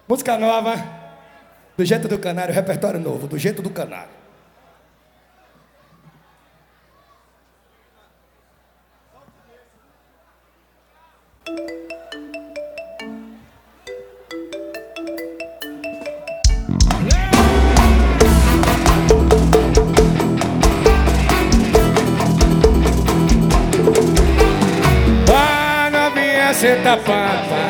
Música nova, do jeito do canário, repertório novo, do jeito do canário. Vai, novinha, senta papa.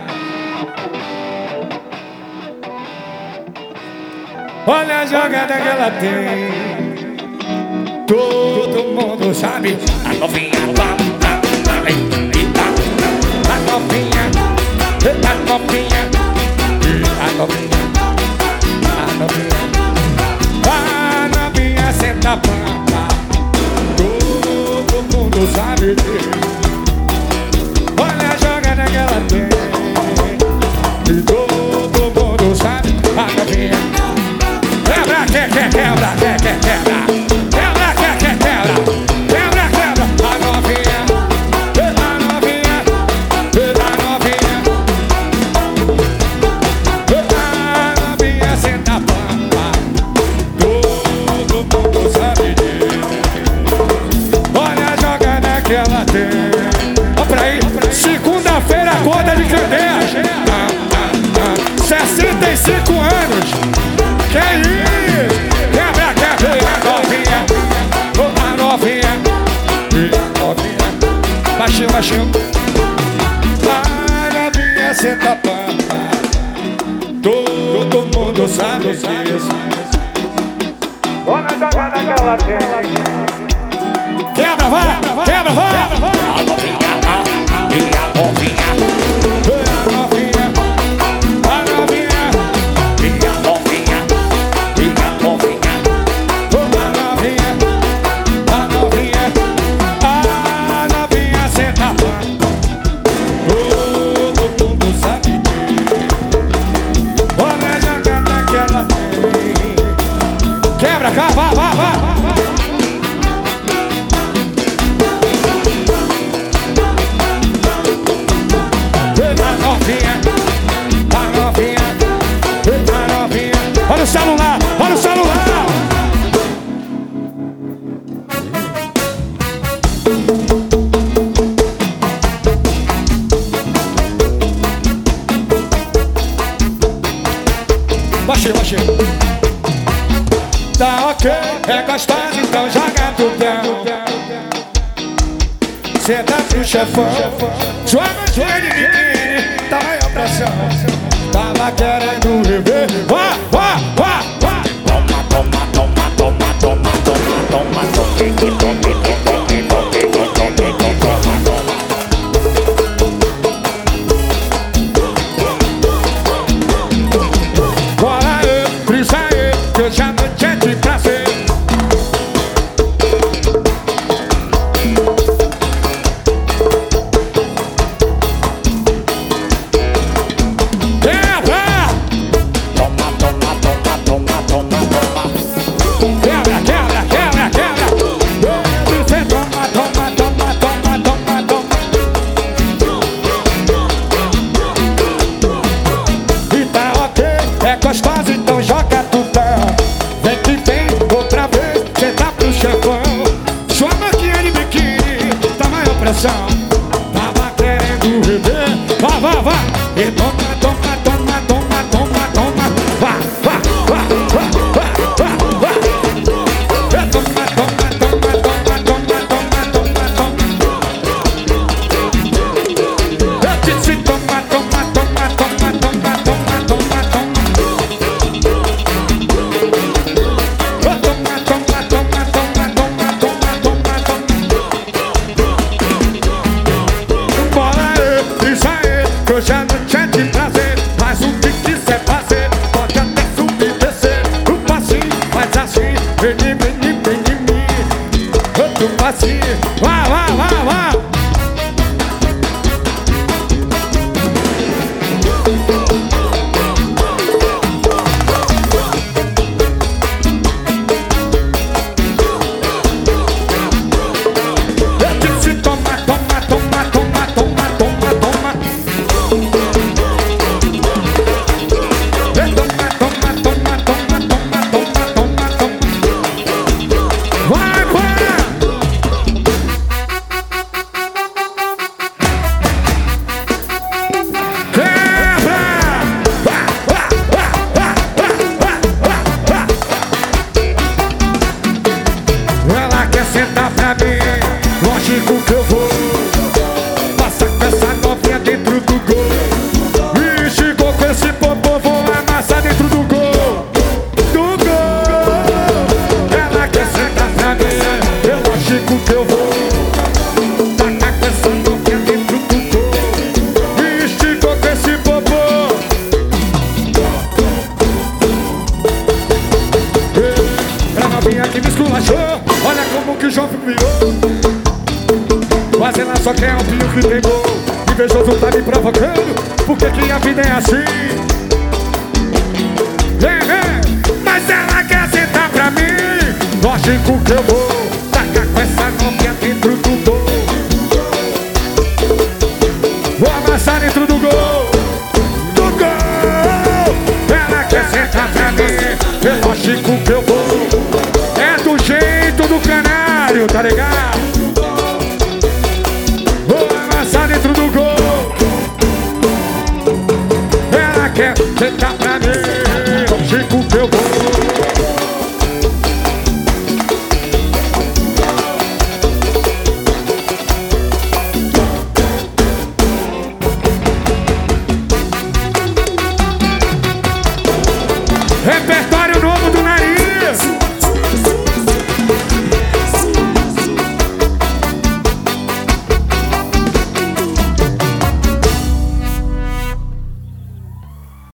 Olha a jogada que ela tem, todo mundo sabe. A novinha, a novinha, a novinha, a novinha. A novinha senta pampa, todo mundo sabe. Olha a jogada que ela tem, todo mundo sabe. A novinha. Quebra, quebra, quebra, quebra. Quebra, quebra, quebra. Quebra, quebra. A novinha, a novinha, a novinha. A novinha senta a pampa, todo mundo sabe disso. Olha a jogada que ela tem. Ó pra aí, segunda-feira, conta de Candeias. 65 anos. Que isso? Quebra, quebra, a novinha, a novinha, a novinha. Baixinho, baixinho. A novinha senta a pampa, todo mundo sabe disso. Olha a jogada que ela tem. Quebra, vai, quebra, vai. A novinha, a novinha. Quebra, cá, vá, vá, vá. A novinha, a novinha, a novinha. Olha o celular, olha o celular. Baixinho, baixinho. Tá ok, é gostosa, então joga tudão. Senta pro chefão, sua mantinha de biquíni, tamanho pressão. Tava querendo rever, vá, vá, vá, vá. Toma, toma, toma, toma, toma, toma, toma, bora aí, frisa aí, que eu já não tinha de prazer. Quebra! que tem gol. Invejoso tá me provocando, por que que a vida é assim? Mas ela quer sentar pra mim. Lógico que eu vou tacar com essa novinha dentro do gol. Vou amassar dentro do gol. Do gol. Ela quer sentar pra mim. É lógico que eu vou. É do jeito do canário, tá ligado? Vou amassar dentro do gol. Ela quer sentar pra mim. É lógico que eu vou. Repertório